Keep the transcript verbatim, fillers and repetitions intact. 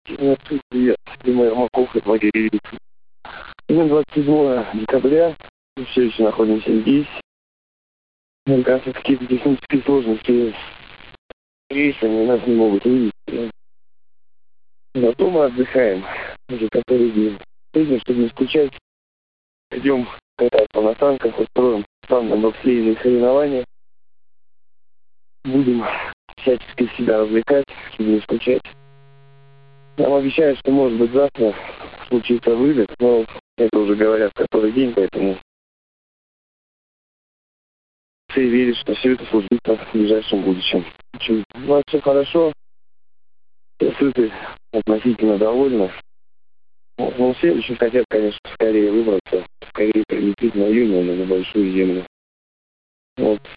Привет, привет. Дима Ермаков, это лагерь Ильица. Сегодня двадцать седьмое декабря. Мы все еще находимся здесь. Мне кажется, какие-то технические сложности с рейсами нас не могут увидеть. Зато мы отдыхаем уже который день. Сегодня, чтобы не скучать, идем кататься на танках, устроим танные бобслейные соревнования. Будем всячески себя развлекать, чтобы не скучать. Нам обещают, что может быть завтра случится вылет, но это уже говорят который день, поэтому все верят, что все это случится в ближайшем будущем. У нас все хорошо, все сыты, относительно довольны. Но все очень хотят, конечно, скорее выбраться, скорее прилететь на Юнию, на небольшую землю. Вот.